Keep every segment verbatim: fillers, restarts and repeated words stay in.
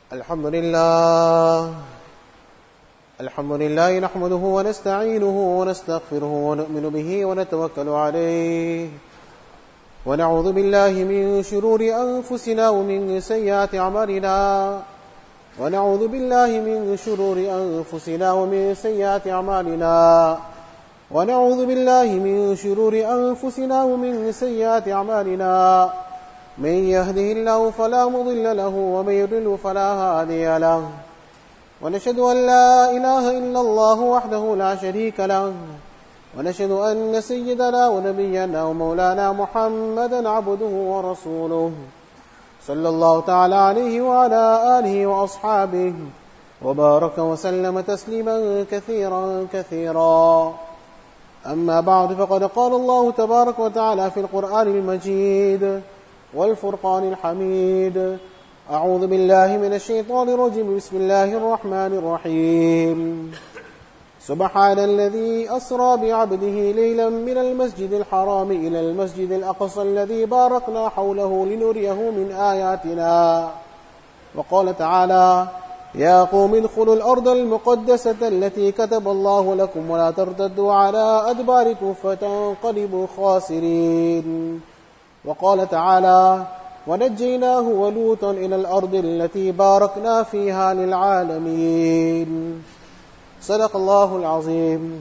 الحمد لله الحمد لله نحمده ونستعينه ونستغفره ونؤمن به ونتوكل عليه ونعوذ بالله من شرور أنفسنا ومن سيئات أعمالنا ونعوذ بالله من شرور أنفسنا ومن سيئات أعمالنا ونعوذ بالله من شرور أنفسنا ومن سيئات أعمالنا من يهده الله فلا مضل له ومن يضلل فلا هادي له ونشهد أن لا إله إلا الله وحده لا شريك له ونشهد أن سيدنا ونبينا ومولانا محمدا عبده ورسوله صلى الله تعالى عليه وعلى آله وأصحابه وبارك وسلم تسليما كثيرا كثيرا أما بعد فقد قال الله تبارك وتعالى في القرآن المجيد والفرقان الحميد أعوذ بالله من الشيطان الرجيم بسم الله الرحمن الرحيم سبحان الذي أسرى بعبده ليلا من المسجد الحرام إلى المسجد الأقصى الذي باركنا حوله لنريه من آياتنا وقال تعالى يا قوم ادخلوا الأرض المقدسة التي كتب الله لكم ولا ترتدوا على أدباركم فتنقلبوا خاسرين وقال تعالى ونجيناه ولوطا إلى الأرض التي باركنا فيها للعالمين صدق الله العظيم.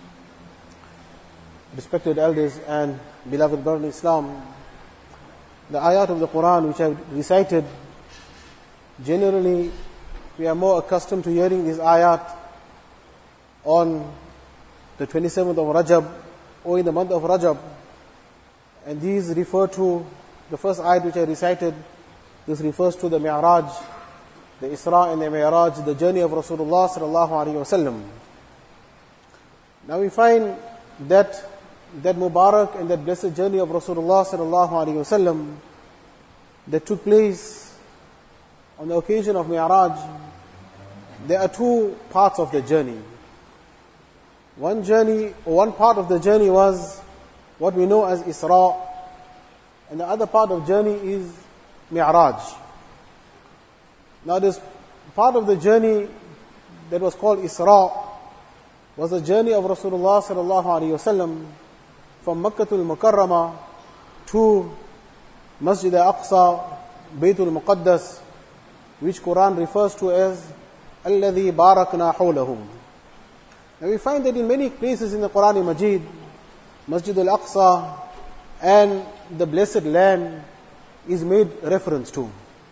Respected elders and beloved brothers in Islam, the ayat of the Quran which I have recited, generally we are more accustomed to hearing these ayat on the twenty-seventh of Rajab or in the month of Rajab, and these refer to the first ayat which I recited. This refers to the Mi'raj, the Isra and the Mi'raj, the journey of Rasulullah sallallahu alaihi wasallam. Now we find that that Mubarak and that blessed journey of Rasulullah sallallahu alaihi wasallam that took place on the occasion of Mi'raj, there are two parts of the journey. One journey, or one part of the journey was what we know as Isra, and the other part of journey is Mi'raj. Now this part of the journey that was called Isra was the journey of Rasulullah sallallahu alaihi wasallam from Makkah al-Mukarramah to Masjid al-Aqsa, Baytul Muqaddas, which Quran refers to as Alladhi Barakna Hawlahum. Now we find that in many places in the Quran Majid, Masjid al-Aqsa and the blessed land is made reference to.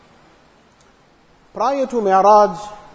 Prior to Mi'raj,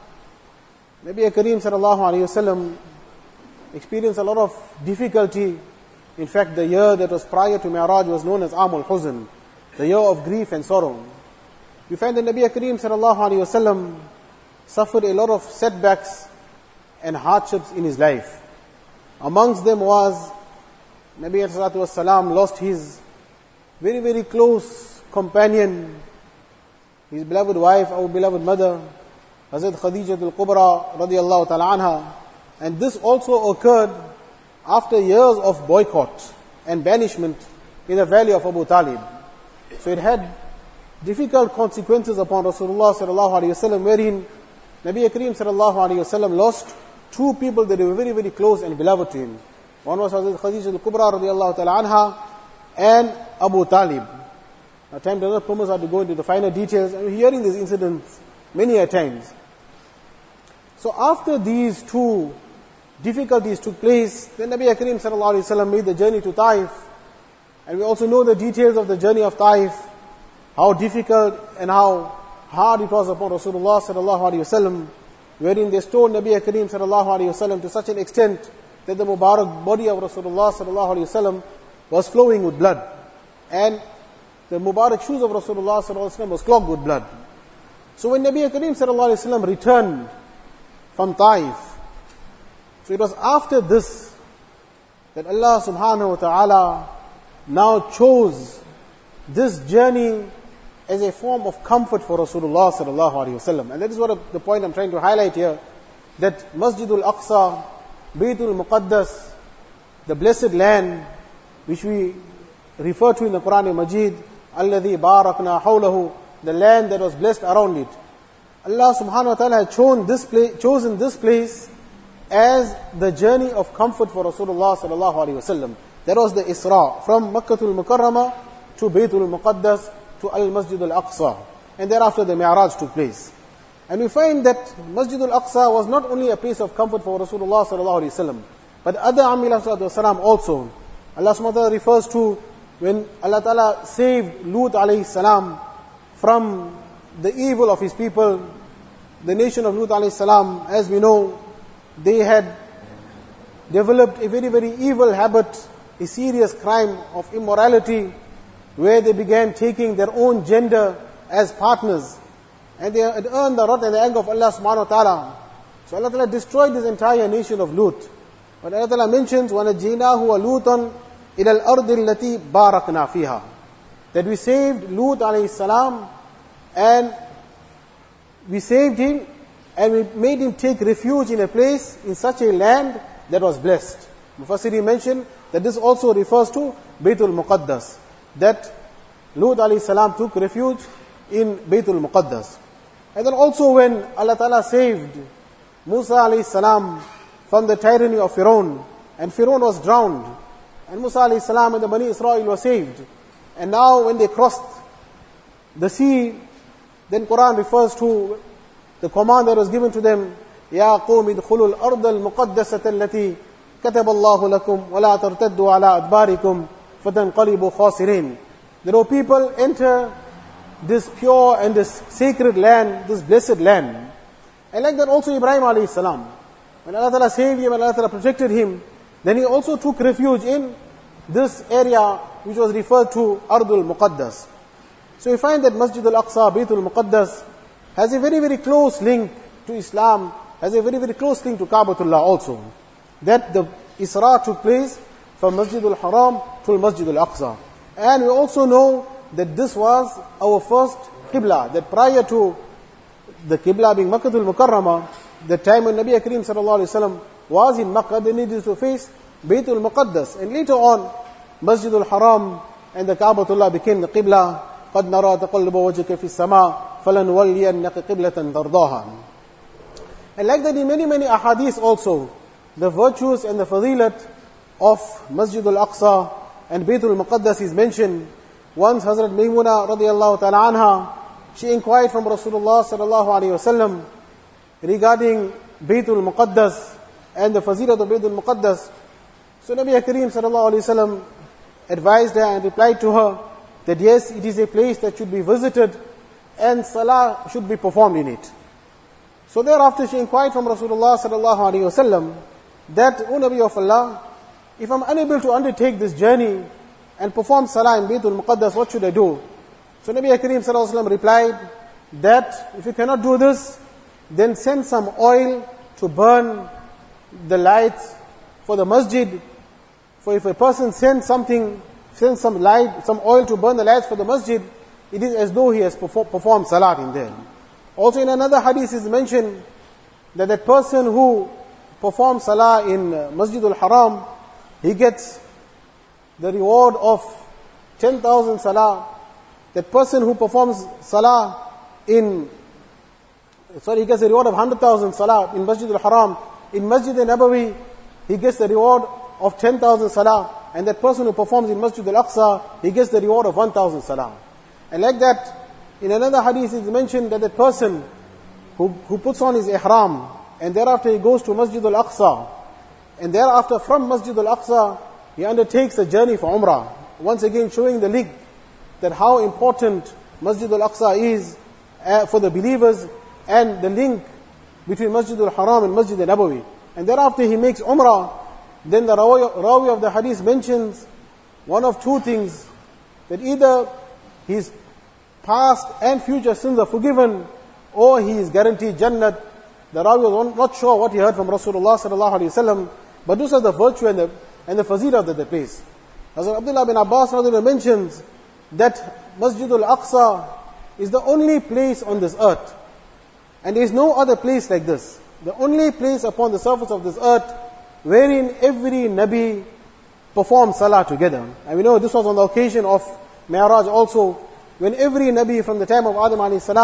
Nabi Kareem sallallahu alayhi wasallam experienced a lot of difficulty. In fact, the year that was prior to Mi'raj was known as Amul Huzn, the year of grief and sorrow. We find that Nabi Kareem sallallahu alayhi wasallam suffered a lot of setbacks and hardships in his life. Amongst them was Nabi sallallahu alayhi wasallam lost his very, very close companion, his beloved wife, our beloved mother, Hazrat Khadija al-Kubra radiyallahu ta'ala anha. And this also occurred after years of boycott and banishment in the valley of Abu Talib. So it had difficult consequences upon Rasulullah sallallahu alaihi wasallam, wherein Nabi Kareem sallallahu alaihi wasallam lost two people that were very, very close and beloved to him. One was Hazrat Khadija al-Kubra radiyallahu ta'ala anha and Abu Talib. Now time does not permit us to go into the finer details. I'm hearing these incidents many a times. So after these two difficulties took place, then Nabi Kareem sallallahu alaihi wasallam made the journey to Taif. And we also know the details of the journey of Taif, how difficult and how hard it was upon Rasulullah sallallahu alaihi wasallam, wherein they stoned Nabi Kareem sallallahu alaihi wasallam to such an extent that the Mubarak body of Rasulullah sallallahu alaihi wasallam was flowing with blood, and the Mubarak shoes of Rasulullah sallallahu alaihi wasallam was clogged with blood. So when Nabi Kareem sallallahu alaihi wasallam returned from Taif, so it was after this that Allah subhanahu wa ta'ala now chose this journey as a form of comfort for Rasulullah sallallahu alaihi wasallam. And that is what the point I'm trying to highlight here, that Masjidul Aqsa, Baytul Muqaddas, the blessed land, which we refer to in the Quran Majid, Alladhi Barakna Hawlahu, the land that was blessed around it. Allah subhanahu wa ta'ala had chosen this place, chosen this place as the journey of comfort for Rasulullah sallallahu alaihi wasallam. That was the Isra, from Makkatul Mukarramah to Baytul Muqaddas to Al-Masjid Al-Aqsa. And thereafter the Mi'raj took place. And we find that Masjid Al-Aqsa was not only a place of comfort for Rasulullah sallallahu alaihi wasallam, but other Anbiya wasallam also. Allah subhanahu wa ta'ala refers to when Allah ta'ala saved Lut alayhi salam from the evil of his people. The nation of Lut alayhi salam, as we know, they had developed a very, very evil habit, a serious crime of immorality, where they began taking their own gender as partners. And they had earned the wrath and the anger of Allah subhanahu wa ta'ala. So Allah ta'ala destroyed this entire nation of Lut. But Allah ta'ala mentions, وَنَجِّينَاهُ وَلُوطًا إِلَى الْأَرْضِ الَّتِي بَارَكْنَا فِيهَا. That we saved Lut alayhi salam, and we saved him, and we made him take refuge in a place, in such a land that was blessed. Mufassiri mentioned that this also refers to Baytul Muqaddas, that Lut alayhi salam took refuge in Baytul Muqaddas. And then also when Allah Ta'ala saved Musa alayhi salam from the tyranny of Fir'aun, and Fir'aun was drowned, and Musa alayhi salam and the Bani Israel were saved. And now when they crossed the sea, then Quran refers to the command that was given to them, يَا قَوْمِ ادْخُلُوا الْأَرْضَ الْمُقَدَّسَةَ الَّتِي كَتَبَ اللَّهُ لَكُمْ وَلَا تَرْتَدُّوا عَلَىٰ أَدْبَارِكُمْ فَتَنْقَلِبُوا خَاسِرِينَ. That, O people, enter this pure and this sacred land, this blessed land. And like that also Ibrahim alayhi salam, when Allah Ta'ala saved him and Allah Ta'ala protected him, then he also took refuge in this area which was referred to Ardul Muqaddas. So we find that Masjid Al-Aqsa, Baytul Muqaddas, has a very, very close link to Islam, has a very, very close link to Ka'batullah also. That the Isra took place from Masjid Al-Haram to Masjid Al-Aqsa. And we also know that this was our first Qibla, that prior to the Qibla being Makkah al-Mukarramah, the time when Nabi Kareem sallallahu alayhi wa sallam was in Makkah, they needed to face Baytul Muqaddas. And later on, Masjid al-Haram and the Ka'batullah became the Qibla. قَدْ نَرَى تَقَلُّبَ وَجْهِكَ فِي السَّمَاءِ فَلَنُوَلِّيَنَّكَ قِبْلَةً تَرْضَاهَا. And like that in many, many ahadith also, the virtues and the fadilat of Masjid al-Aqsa and Baytul Muqaddas is mentioned. Once Hazrat Maymuna radiyallahu ta'ala anha, she inquired from Rasulullah sallallahu alayhi wa sallam regarding Baytul Muqaddas and the fazilat of Baytul Muqaddas. So Nabi Kareem sallallahu alayhi wa sallam advised her and replied to her that yes, it is a place that should be visited and salah should be performed in it. So thereafter she inquired from Rasulullah sallallahu alayhi wa sallam that, O Nabi of Allah, if I'm unable to undertake this journey and perform salah in Baytul Muqaddas, what should I do? So Nabi Kareem sallallahu alayhi wa sallam replied that if you cannot do this, then send some oil to burn the lights for the masjid. For if a person sends something, sends some light, some oil to burn the lights for the masjid, it is as though he has performed salat in there. Also in another hadith is mentioned that that person who performs salah in Masjid al-Haram, he gets the reward of ten thousand salah. That person who performs salah in, sorry, he gets the reward of one hundred thousand salah in Masjid al-Haram. In Masjid al-Nabawi, he gets the reward of ten thousand salah. And that person who performs in Masjid al-Aqsa, he gets the reward of one thousand salah. And like that, in another hadith it is mentioned that that person who, who puts on his ihram, and thereafter he goes to Masjid al-Aqsa, and thereafter from Masjid al-Aqsa, he undertakes a journey for Umrah. Once again showing the link that how important Masjid al-Aqsa is uh, for the believers, and the link between Masjid al-Haram and Masjid al-Nabawi. And thereafter he makes Umrah. Then the Rawi, Rawi of the hadith mentions one of two things, that either his past and future sins are forgiven, or he is guaranteed Jannat. The Rawi was not sure what he heard from Rasulullah sallallahu alaihi wasallam, but this is the virtue and the, and the fazilah of the place. Hazrat Abdullah bin Abbas mentions that Masjid al-Aqsa is the only place on this earth, and there is no other place like this. The only place upon the surface of this earth wherein every Nabi performed salah together. And we know this was on the occasion of Mi'raj also, when every Nabi from the time of Adam alayhi salam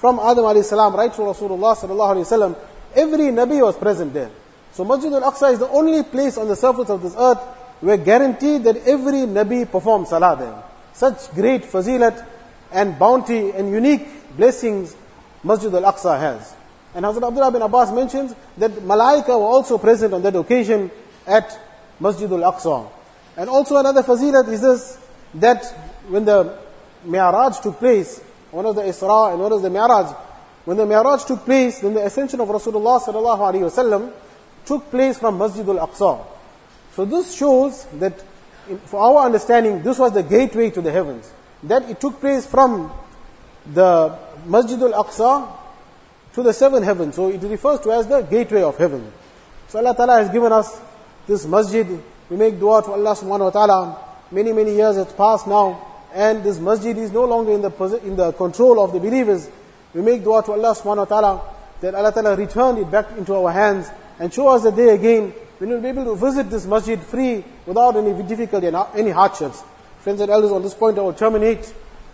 from Adam alayhi salam right to Rasulullah sallallahu alayhi wasallam, every Nabi was present there. So Masjid al-Aqsa is the only place on the surface of this earth where guaranteed that every Nabi performed salah there. Such great fazilat and bounty and unique blessings Masjid al-Aqsa has. And Hazrat Abdullah bin Abbas mentions that Malaika were also present on that occasion at Masjid al-Aqsa. And also another fazilat is this, that when the Mi'raj took place, one of the Isra and one of the Mi'raj, when the Mi'raj took place, then the ascension of Rasulullah sallallahu alaihi wasallam took place from Masjid al-Aqsa. So this shows that, in, for our understanding, this was the gateway to the heavens. That it took place from the Masjid al-Aqsa to the seven heavens. So it refers to as the gateway of heaven. So Allah Ta'ala has given us this masjid. We make dua to Allah subhanahu wa ta'ala. Many, many years have passed now, and this masjid is no longer in the in the control of the believers. We make dua to Allah subhanahu wa ta'ala that Allah Ta'ala return it back into our hands and show us the day again when we'll be able to visit this masjid free, without any difficulty and any hardships. Friends and elders, on this point I will terminate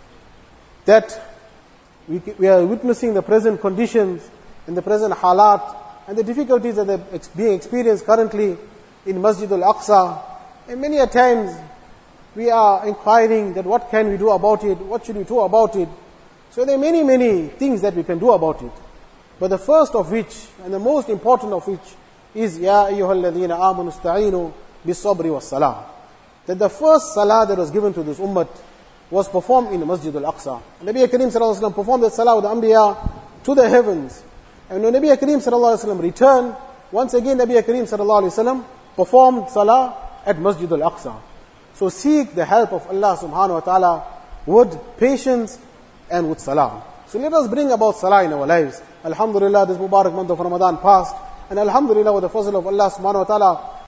that we, we are witnessing the present conditions and the present halat and the difficulties that are being experienced currently in Masjid al-Aqsa. And many a times we are inquiring that what can we do about it, what should we do about it. So there are many, many things that we can do about it. But the first of which, and the most important of which, is Ya ayyuhalladhina amanu ista'inu bis-sabri was-salah. That the first salah that was given to this ummah was performed in Masjid al-Aqsa. Nabi Kareem sallallahu alaihi wasallam performed that salah with the Anbiya to the heavens. And when Nabi Kareem sallallahu alaihi wasallam returned, once again Nabi Kareem sallallahu alaihi wasallam performed salah at Masjid al-Aqsa. So seek the help of Allah subhanahu wa ta'ala with patience and with salah. So let us bring about salah in our lives. Alhamdulillah, this Mubarak month of Ramadan passed. And Alhamdulillah, with the fazl of Allah subhanahu wa ta'ala,